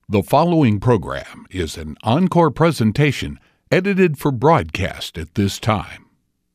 The following program is an encore presentation edited for broadcast at this time.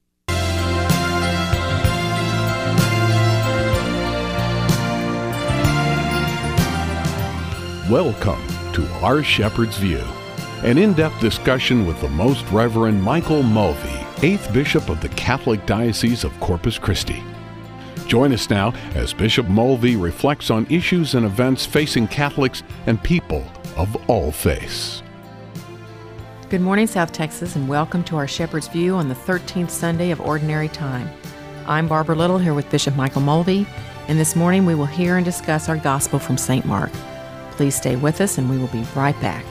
Welcome to Our Shepherd's View, an in-depth discussion with the Most Reverend Michael Mulvey, 8th Bishop of the Catholic Diocese of Corpus Christi. Join us now as Bishop Mulvey reflects on issues and events facing Catholics and people of all faiths. Good morning, South Texas, and welcome to our Shepherd's View on the 13th Sunday of Ordinary Time. I'm Barbara Little here with Bishop Michael Mulvey, and this morning we will hear and discuss our Gospel from St. Mark. Please stay with us, and we will be right back.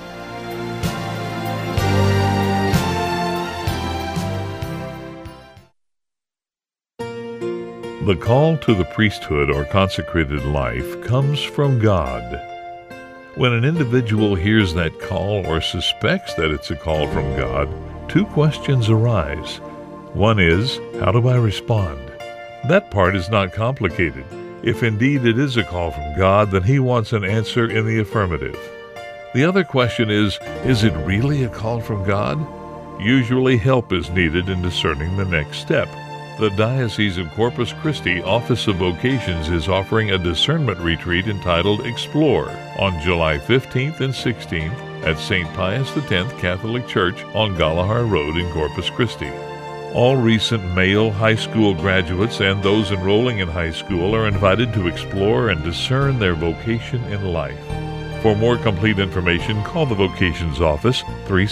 The call to the priesthood or consecrated life comes from God. When an individual hears that call or suspects that it's a call from God, two questions arise. One is, how do I respond? That part is not complicated. If indeed it is a call from God, then He wants an answer in the affirmative. The other question is it really a call from God? Usually help is needed in discerning the next step. The Diocese of Corpus Christi Office of Vocations is offering a discernment retreat entitled Explore on July 15th and 16th at St. Pius X Catholic Church on Galahar Road in Corpus Christi. All recent male high school graduates and those enrolling in high school are invited to explore and discern their vocation in life. For more complete information, call the Vocations Office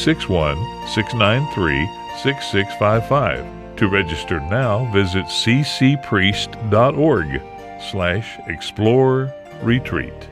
361-693-6655. To register now, visit ccpriest.org/explore-retreat.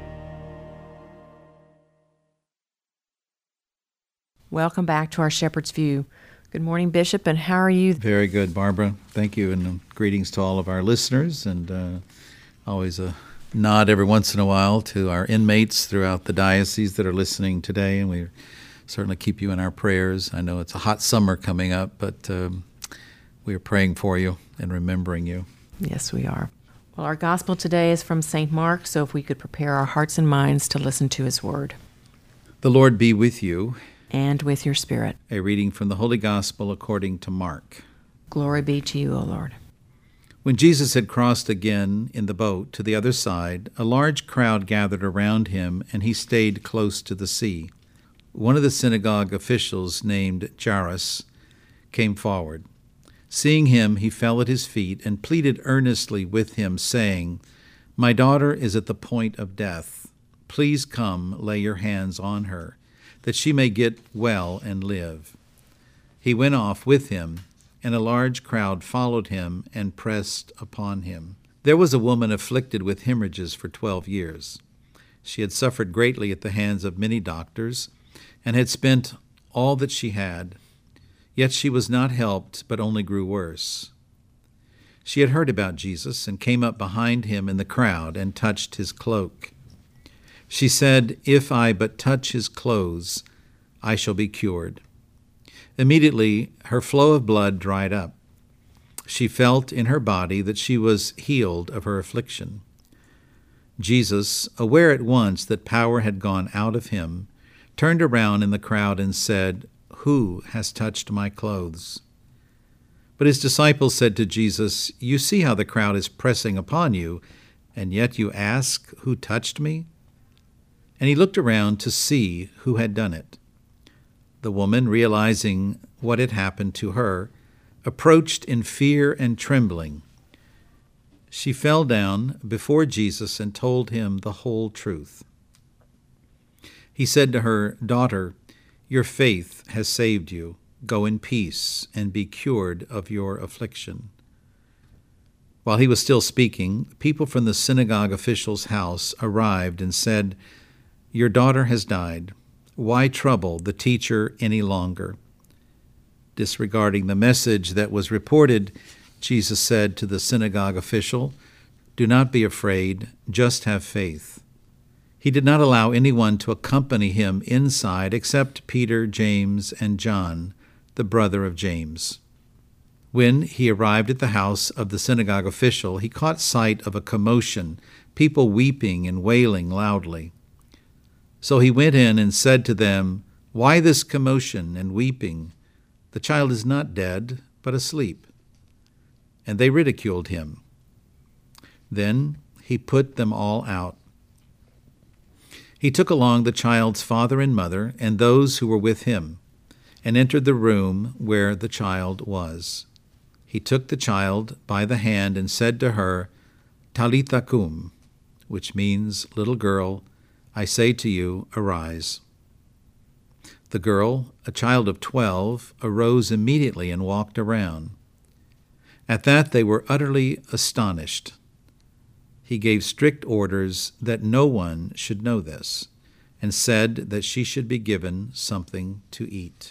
Welcome back to our Shepherd's View. Good morning, Bishop, and how are you? Very good, Barbara. Thank you, and greetings to all of our listeners, and always a nod every once in a while to our inmates throughout the diocese that are listening today, and we certainly keep you in our prayers. I know it's a hot summer coming up, but we are praying for you and remembering you. Yes, we are. Well, our gospel today is from St. Mark, so if we could prepare our hearts and minds to listen to his word. The Lord be with you. And with your spirit. A reading from the Holy Gospel according to Mark. Glory be to you, O Lord. When Jesus had crossed again in the boat to the other side, a large crowd gathered around him, and he stayed close to the sea. One of the synagogue officials, named Jairus, came forward. Seeing him, he fell at his feet and pleaded earnestly with him, saying, "My daughter is at the point of death. Please come lay your hands on her, that she may get well and live." He went off with him, and a large crowd followed him and pressed upon him. There was a woman afflicted with hemorrhages for 12 years. She had suffered greatly at the hands of many doctors, and had spent all that she had. Yet she was not helped, but only grew worse. She had heard about Jesus and came up behind him in the crowd and touched his cloak. She said, "If I but touch his clothes, I shall be cured." Immediately her flow of blood dried up. She felt in her body that she was healed of her affliction. Jesus, aware at once that power had gone out of him, turned around in the crowd and said, "Who has touched my clothes?" But his disciples said to Jesus, "You see how the crowd is pressing upon you, and yet you ask, 'Who touched me?'" And he looked around to see who had done it. The woman, realizing what had happened to her, approached in fear and trembling. She fell down before Jesus and told him the whole truth. He said to her, "Daughter, your faith has saved you. Go in peace and be cured of your affliction." While he was still speaking, people from the synagogue official's house arrived and said, "Your daughter has died. Why trouble the teacher any longer?" Disregarding the message that was reported, Jesus said to the synagogue official, "Do not be afraid, just have faith." He did not allow anyone to accompany him inside except Peter, James, and John, the brother of James. When he arrived at the house of the synagogue official, he caught sight of a commotion, people weeping and wailing loudly. So he went in and said to them, "Why this commotion and weeping? The child is not dead, but asleep." And they ridiculed him. Then he put them all out. He took along the child's father and mother and those who were with him, and entered the room where the child was. He took the child by the hand and said to her, "Talitha cum," which means, "Little girl, I say to you, arise." The girl, a child of 12, arose immediately and walked around. At that they were utterly astonished. He gave strict orders that no one should know this, and said that she should be given something to eat.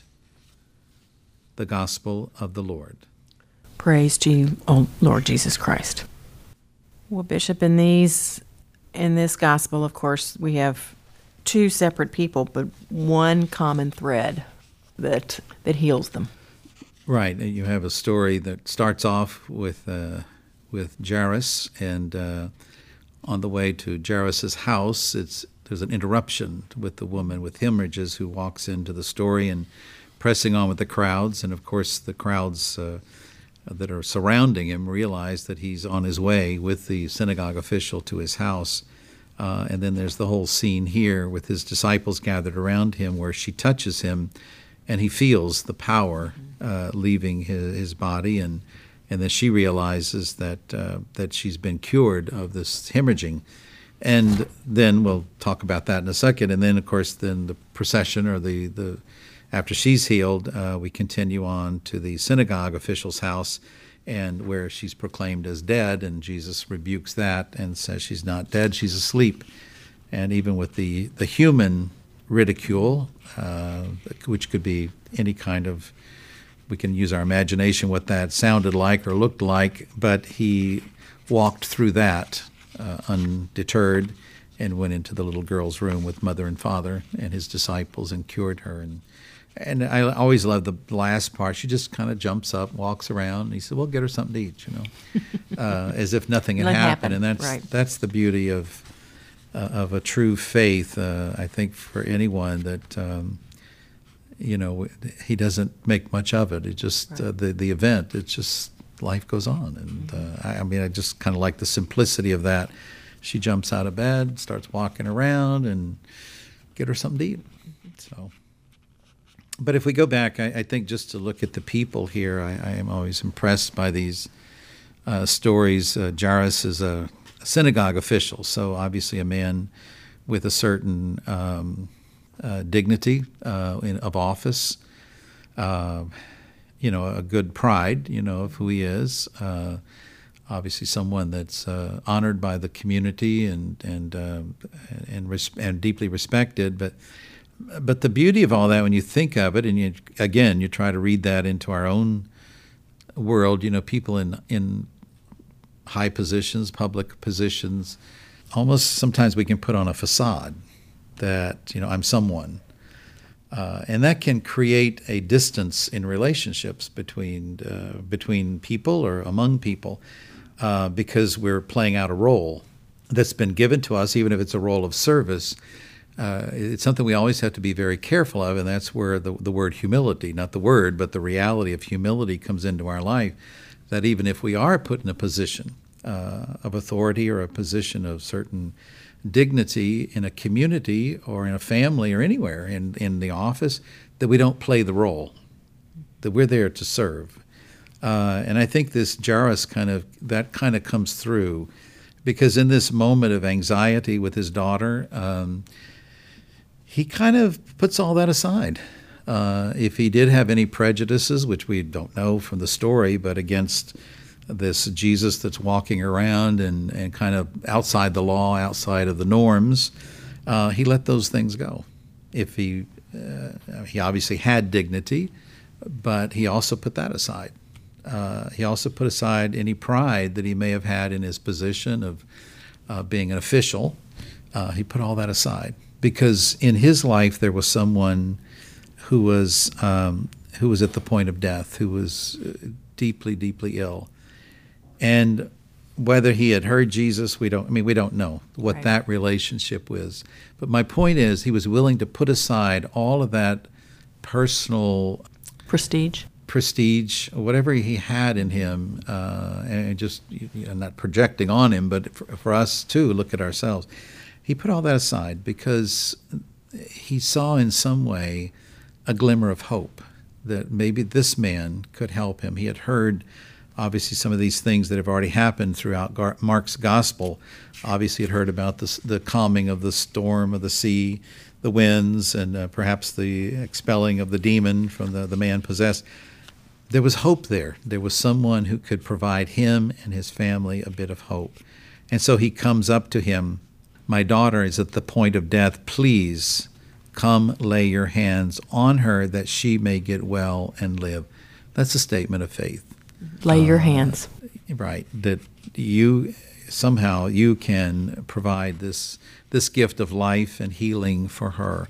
The Gospel of the Lord. Praise to you, O Lord Jesus Christ. Well, Bishop, in this gospel, of course, we have two separate people, but one common thread that heals them. Right. You have a story that starts off with Jairus, and on the way to Jairus' house, there's an interruption with the woman with hemorrhages who walks into the story and pressing on with the crowds. And of course, the crowds that are surrounding him realize that he's on his way with the synagogue official to his house. And then there's the whole scene here with his disciples gathered around him where she touches him and he feels the power leaving his body, and then she realizes that she's been cured of this hemorrhaging. And then we'll talk about that in a second. And then, of course, the procession, or the after she's healed, we continue on to the synagogue official's house, and where she's proclaimed as dead, and Jesus rebukes that and says she's not dead, she's asleep. And even with the human ridicule, which could be any kind of, we can use our imagination what that sounded like or looked like, but he walked through that undeterred and went into the little girl's room with mother and father and his disciples and cured her. And I always love the last part. She just kind of jumps up, walks around, and he said, "Well, get her something to eat," as if nothing had happened. And that's the beauty of a true faith. I think for anyone that he doesn't make much of it. It just the event. It's just life goes on, and I just kind of like the simplicity of that. She jumps out of bed, starts walking around, and get her something to eat. So. But if we go back, I think just to look at the people here, I am always impressed by these stories. Jairus is a synagogue official, so obviously a man with a certain dignity of office, a good pride, of who he is. Obviously, someone that's honored by the community and deeply respected, But the beauty of all that, when you think of it, and you try to read that into our own world, people in high positions, public positions, almost sometimes we can put on a facade that, I'm someone. And that can create a distance in relationships between people or among people because we're playing out a role that's been given to us, even if it's a role of service. It's something we always have to be very careful of, and that's where the word humility, not the word, but the reality of humility comes into our life, that even if we are put in a position of authority or a position of certain dignity in a community or in a family or anywhere in the office, that we don't play the role, that we're there to serve. And I think this Jairus kind of comes through, because in this moment of anxiety with his daughter, he kind of puts all that aside. If he did have any prejudices, which we don't know from the story, but against this Jesus that's walking around and kind of outside the law, outside of the norms, he let those things go. If he obviously had dignity, but he also put that aside. He also put aside any pride that he may have had in his position of being an official. He put all that aside, because in his life there was someone who was at the point of death, who was deeply, deeply ill. And whether he had heard Jesus, we don't know what that relationship was. But my point is, he was willing to put aside all of that personal prestige, whatever he had in him, and just not projecting on him, but for us too, look at ourselves. He put all that aside because he saw in some way a glimmer of hope that maybe this man could help him. He had heard, obviously, some of these things that have already happened throughout Mark's gospel. Obviously, he had heard about the calming of the storm of the sea, the winds, and perhaps the expelling of the demon from the man possessed. There was hope there. There was someone who could provide him and his family a bit of hope. And so he comes up to him. My daughter is at the point of death. Please come lay your hands on her that she may get well and live. That's a statement of faith. Lay your hands. Right. That you can provide this gift of life and healing for her.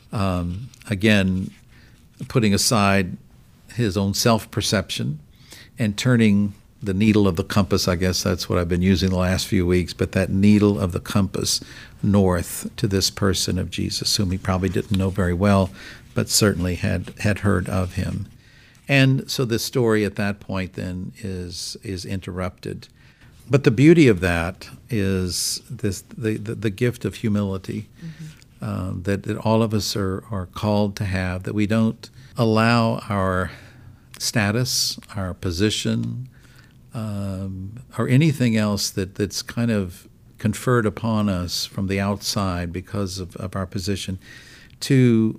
Again, putting aside his own self-perception and turning the needle of the compass, I guess that's what I've been using the last few weeks, but that needle of the compass north to this person of Jesus, whom he probably didn't know very well, but certainly had heard of him. And so the story at that point then is interrupted. But the beauty of that is the gift of humility, that all of us are called to have, that we don't allow our status, our position, or anything else that's kind of conferred upon us from the outside because of our position to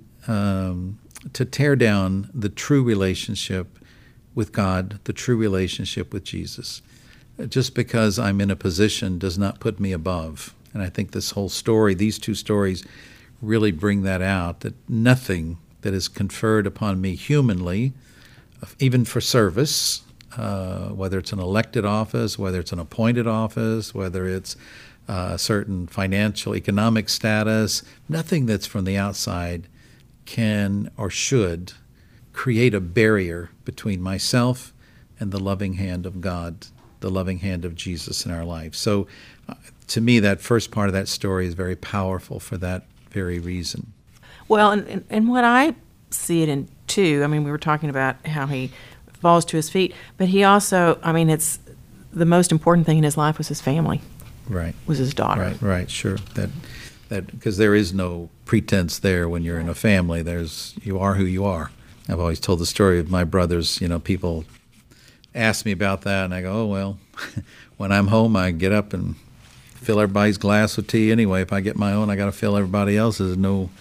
tear down the true relationship with God, the true relationship with Jesus. Just because I'm in a position does not put me above. And I think this whole story, these two stories, really bring that out, that nothing that is conferred upon me humanly, even for service, whether it's an elected office, whether it's an appointed office, whether it's a certain financial, economic status, nothing that's from the outside can or should create a barrier between myself and the loving hand of God, the loving hand of Jesus in our life. So to me, that first part of that story is very powerful for that very reason. Well, and what I see it in too, I mean, we were talking about how he falls to his feet, but he also, I mean, it's the most important thing in his life was his family. Right. Was his daughter. Right, sure. That because there is no pretense there when you're in a family. You are who you are. I've always told the story of my brothers. People ask me about that, and I go, oh, well, when I'm home, I get up and fill everybody's glass with tea anyway. If I get my own, I got to fill everybody else's.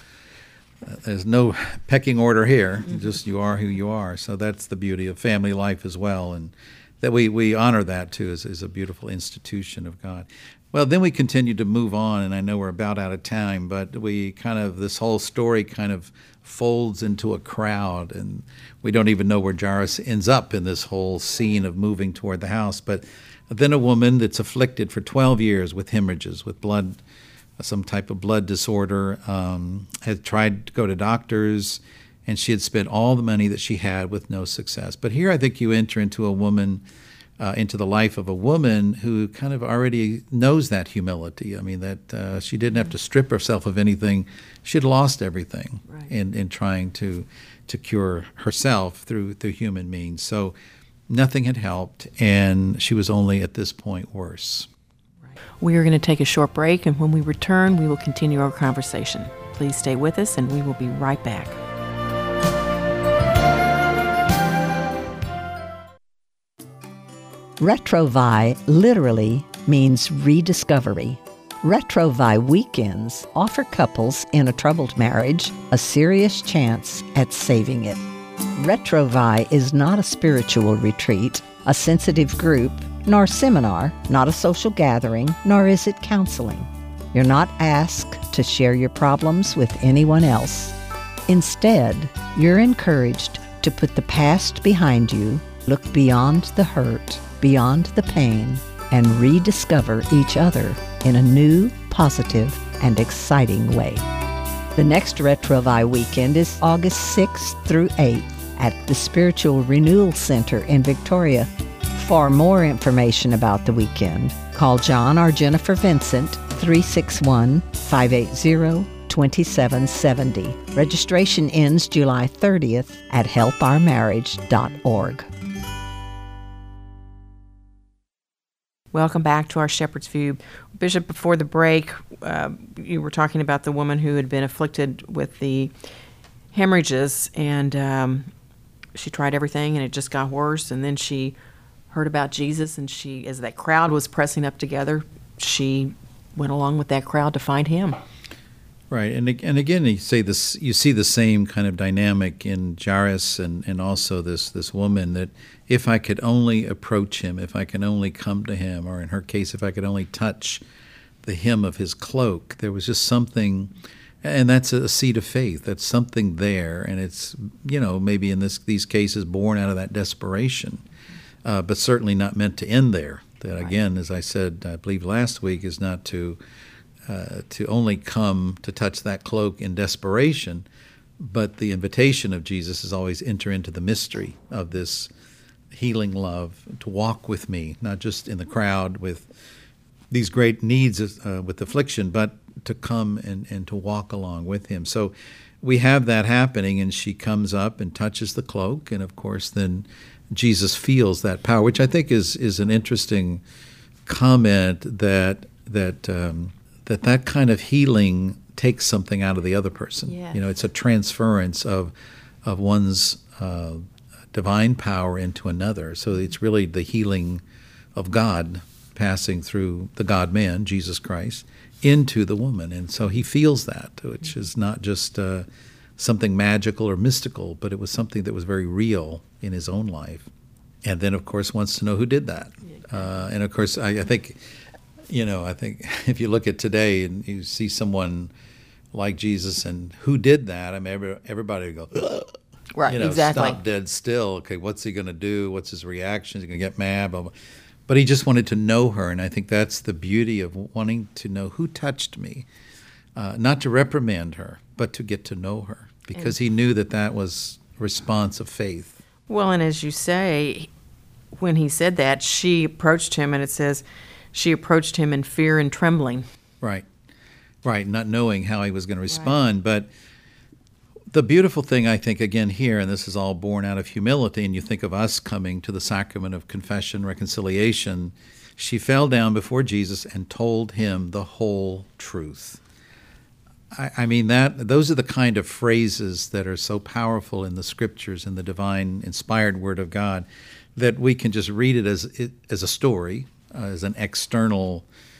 There's no pecking order here. Mm-hmm. Just you are who you are. So that's the beauty of family life as well, and that we honor that too as a beautiful institution of God. Well, then we continue to move on, and I know we're about out of time, but this whole story kind of folds into a crowd, and we don't even know where Jairus ends up in this whole scene of moving toward the house. But then a woman that's afflicted for 12 years with hemorrhages, with blood, some type of blood disorder, had tried to go to doctors, and she had spent all the money that she had with no success. But here I think you enter into into the life of a woman who kind of already knows that humility. I mean, that she didn't have to strip herself of anything. She had lost everything in trying to cure herself through human means. So nothing had helped, and she was only at this point worse. We are going to take a short break, and when we return, we will continue our conversation. Please stay with us, and we will be right back. Retrouvaille literally means rediscovery. Retrouvaille weekends offer couples in a troubled marriage a serious chance at saving it. Retrouvaille is not a spiritual retreat, a sensitive group, nor seminar, not a social gathering, nor is it counseling. You're not asked to share your problems with anyone else. Instead, you're encouraged to put the past behind you, look beyond the hurt, beyond the pain, and rediscover each other in a new, positive, and exciting way. The next Retrouvaille weekend is August 6th through 8th at the Spiritual Renewal Center in Victoria. For more information about the weekend, call John or Jennifer Vincent, 361-580-2770. Registration ends July 30th at helpourmarriage.org. Welcome back to our Shepherd's View. Bishop, before the break, you were talking about the woman who had been afflicted with the hemorrhages, and she tried everything, and it just got worse, and then she heard about Jesus, and she, as that crowd was pressing up together, she went along with that crowd to find him. Right, and again, you see the same kind of dynamic in Jairus and also this woman, that if I could only approach him, if I can only come to him, or in her case, if I could only touch the hem of his cloak, there was just something, and that's a seed of faith. That's something there, and it's, maybe in these cases born out of that desperation. But certainly not meant to end there. That, again, as I said, I believe last week, is not to only come to touch that cloak in desperation, but the invitation of Jesus is always enter into the mystery of this healing love, to walk with me, not just in the crowd with these great needs with affliction, but to come and to walk along with him. So we have that happening, and she comes up and touches the cloak, and of course then Jesus feels that power, which I think is an interesting comment, that kind of healing takes something out of the other person. Yes. It's a transference of one's divine power into another. So it's really the healing of God passing through the God-man, Jesus Christ, into the woman. And so he feels that, which is not just something magical or mystical, but it was something that was very real in his own life. And then, of course, wants to know who did that. And, of course, I think if you look at today and you see someone like Jesus and who did that, I mean, everybody would go, ugh. Right, exactly. Stop dead still. Okay, what's he going to do? What's his reaction? Is he going to get mad? Blah, blah. But he just wanted to know her, and I think that's the beauty of wanting to know who touched me, not to reprimand her, but to get to know her, because he knew that was a response of faith. Well, and as you say, when he said that, she approached him, and it says she approached him in fear and trembling. Right, not knowing how he was going to respond. Right. But the beautiful thing, I think, again here, and this is all born out of humility, and you think of us coming to the sacrament of confession, reconciliation, she fell down before Jesus and told him the whole truth. I mean, those are the kind of phrases that are so powerful in the Scriptures and the divine inspired Word of God, that we can just read it as a story, as an external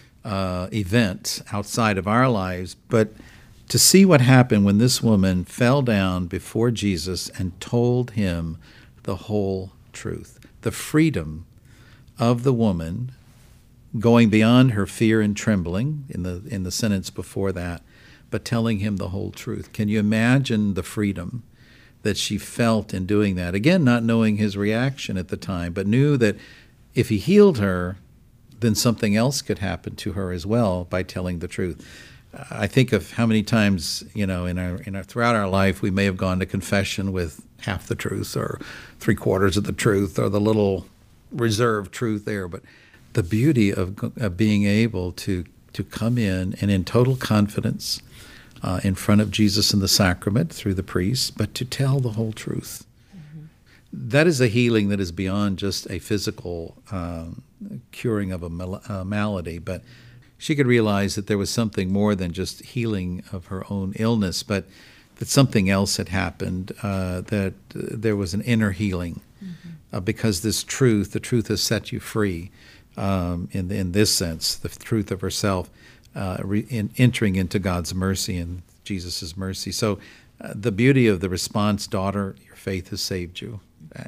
event outside of our lives, but to see what happened when this woman fell down before Jesus and told him the whole truth. The freedom of the woman going beyond her fear and trembling in the sentence before that, but telling him the whole truth. Can you imagine the freedom that she felt in doing that? Again, not knowing his reaction at the time, but knew that if he healed her, then something else could happen to her as well by telling the truth. I think of how many times, in our throughout our life, we may have gone to confession with half the truth or 3/4 of the truth or the little reserved truth there. But the beauty of being able to come in total confidence in front of Jesus in the sacrament through the priest, but to tell the whole truth. Mm-hmm. That is a healing that is beyond just a physical curing of a malady, but she could realize that there was something more than just healing of her own illness, but that something else had happened, that there was an inner healing, because the truth has set you free, in this sense, the truth of herself, in entering into God's mercy and Jesus' mercy. So the beauty of the response, daughter, your faith has saved you.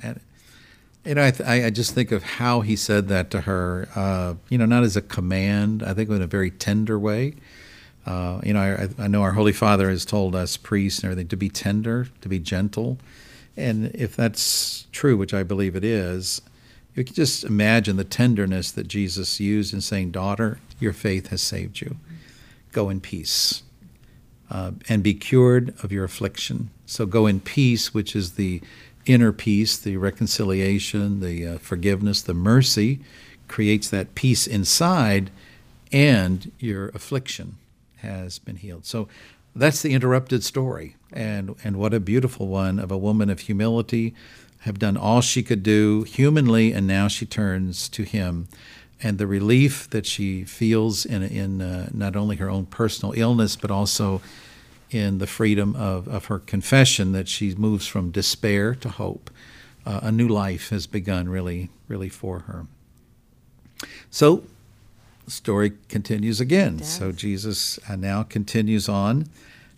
And I just think of how he said that to her, not as a command, I think in a very tender way. I know our Holy Father has told us, priests and everything, to be tender, to be gentle. And if that's true, which I believe it is, you can just imagine the tenderness that Jesus used in saying, daughter, your faith has saved you. Go in peace and be cured of your affliction. So go in peace, which is the inner peace, the reconciliation, the forgiveness, the mercy creates that peace inside, and your affliction has been healed. So that's the interrupted story, and what a beautiful one of a woman of humility, have done all she could do humanly, and now she turns to him. And the relief that she feels in not only her own personal illness, but also in the freedom of her confession, that she moves from despair to hope. A new life has begun really, really for her. So the story continues again. So Jesus now continues on.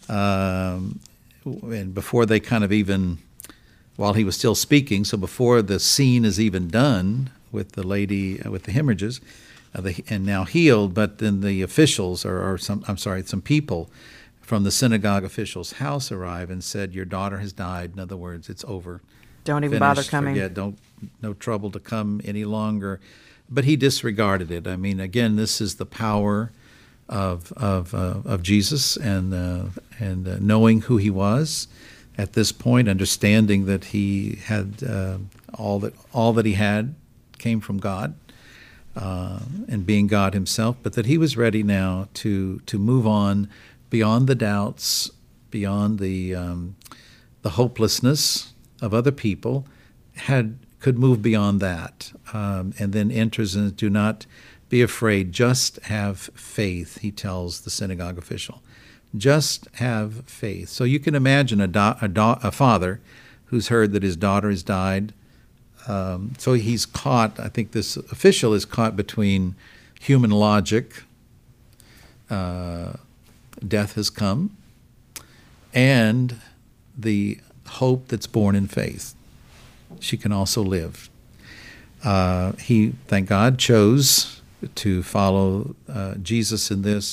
And before they kind of even, while he was still speaking, so before the scene is even done with the lady with the hemorrhages, and now healed, but then the officials, some people from the synagogue official's house arrive and said, "Your daughter has died." In other words, it's over. Don't even bother coming. Forget, no trouble to come any longer. But he disregarded it. I mean, again, this is the power of Jesus, and knowing who he was at this point, understanding that he had all that he had came from God, and being God himself, but that he was ready now to move on beyond the doubts, beyond the hopelessness of other people, could move beyond that, and then enters in, "Do not be afraid, just have faith," he tells the synagogue official. Just have faith. So you can imagine a father who's heard that his daughter has died. So he's caught, I think this official is caught between human logic, death has come, and the hope that's born in faith. She can also live. He, thank God, chose to follow Jesus in this.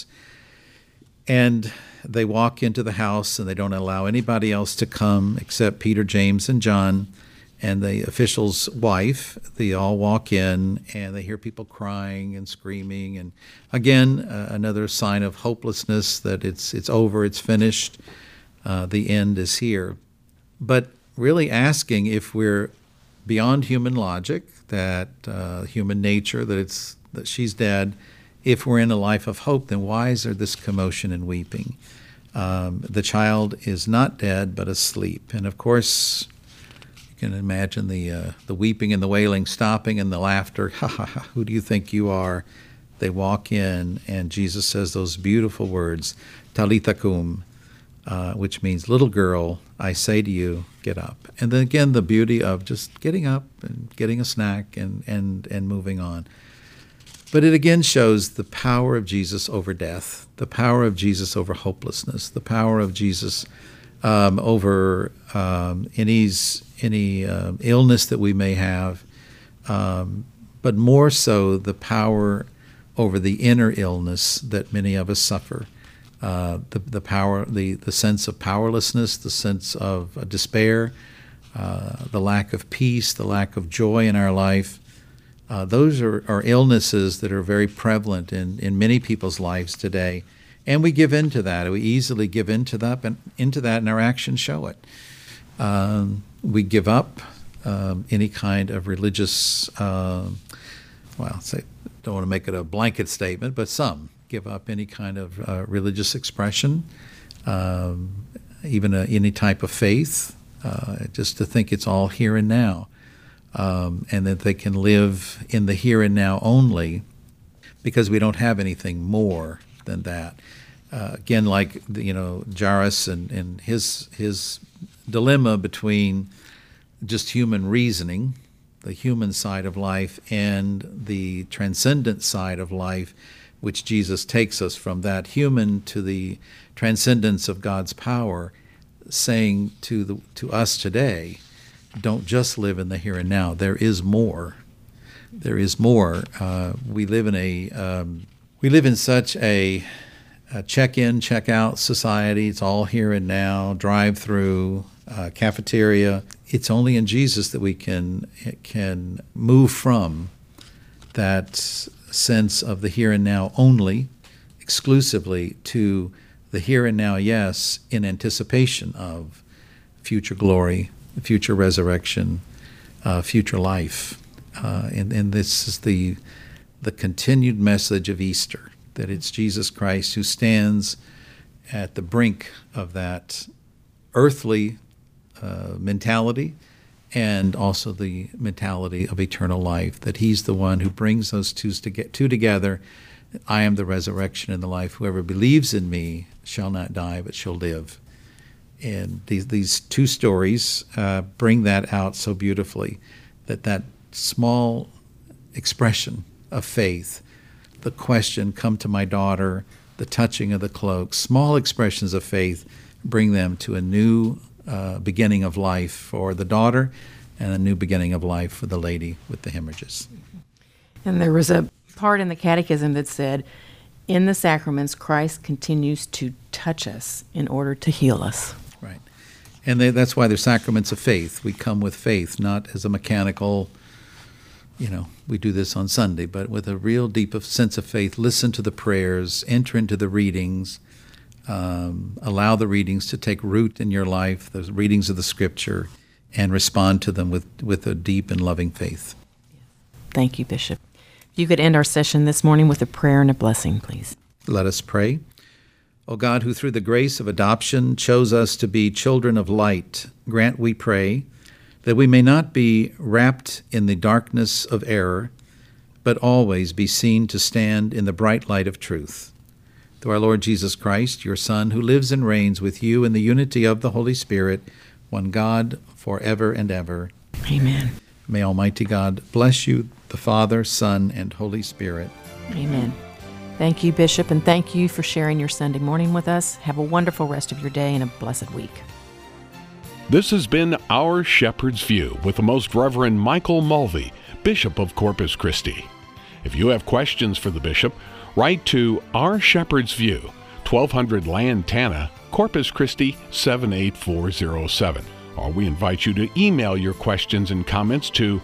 And they walk into the house, and they don't allow anybody else to come except Peter, James, and John, and the official's wife. They all walk in, and they hear people crying and screaming. And again, another sign of hopelessness, that it's over, it's finished, the end is here. But really asking if we're beyond human logic, that human nature, that she's dead. If we're in a life of hope, then why is there this commotion and weeping? The child is not dead, but asleep. And of course, you can imagine the weeping and the wailing stopping, and the laughter. Ha ha ha! Who do you think you are? They walk in, and Jesus says those beautiful words, "Talitha kum," which means, "Little girl, I say to you, get up." And then again, the beauty of just getting up and getting a snack and moving on. But it again shows the power of Jesus over death, the power of Jesus over hopelessness, the power of Jesus over any illness that we may have, but more so the power over the inner illness that many of us suffer. The power, the sense of powerlessness, the sense of despair, the lack of peace, the lack of joy in our life. Those are illnesses that are very prevalent in many people's lives today. And we give in to that. We easily give into that, and our actions show it. We give up any kind of religious, don't want to make it a blanket statement, but some give up any kind of religious expression, even any type of faith, just to think it's all here and now. And that they can live in the here and now only, because we don't have anything more than that. Again, like Jairus and his dilemma between just human reasoning, the human side of life, and the transcendent side of life, which Jesus takes us from that human to the transcendence of God's power, saying to us today, don't just live in the here and now. There is more. There is more. We live in such a check-in, check-out society. It's all here and now. Drive-through, cafeteria. It's only in Jesus that we can move from that sense of the here and now only, exclusively, to the here and now, yes, in anticipation of future glory future resurrection, future life. And this is the continued message of Easter, that it's Jesus Christ who stands at the brink of that earthly mentality and also the mentality of eternal life, that he's the one who brings those two together. I am the resurrection and the life. Whoever believes in me shall not die, but shall live. And these two stories bring that out so beautifully, that small expression of faith, the question, come to my daughter, the touching of the cloak, small expressions of faith bring them to a new beginning of life for the daughter and a new beginning of life for the lady with the hemorrhages. And there was a part in the Catechism that said, in the sacraments, Christ continues to touch us in order to heal us. Right. And that's why they're sacraments of faith. We come with faith, not as a mechanical, we do this on Sunday, but with a real deep sense of faith. Listen to the prayers, enter into the readings, allow the readings to take root in your life, the readings of the Scripture, and respond to them with a deep and loving faith. Thank you, Bishop. If you could end our session this morning with a prayer and a blessing, please. Let us pray. O God, who through the grace of adoption chose us to be children of light, grant, we pray, that we may not be wrapped in the darkness of error, but always be seen to stand in the bright light of truth. Through our Lord Jesus Christ, your Son, who lives and reigns with you in the unity of the Holy Spirit, one God, forever and ever. Amen. May Almighty God bless you, the Father, Son, and Holy Spirit. Amen. Thank you, Bishop, and thank you for sharing your Sunday morning with us. Have a wonderful rest of your day and a blessed week. This has been Our Shepherd's View with the Most Reverend Michael Mulvey, Bishop of Corpus Christi. If you have questions for the Bishop, write to Our Shepherd's View, 1200 Lantana, Corpus Christi 78407. Or we invite you to email your questions and comments to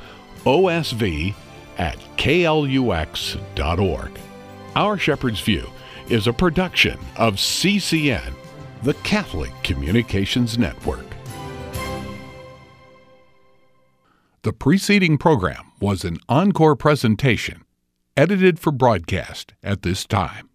osv@klux.org. Our Shepherd's View is a production of CCN, the Catholic Communications Network. The preceding program was an encore presentation, edited for broadcast at this time.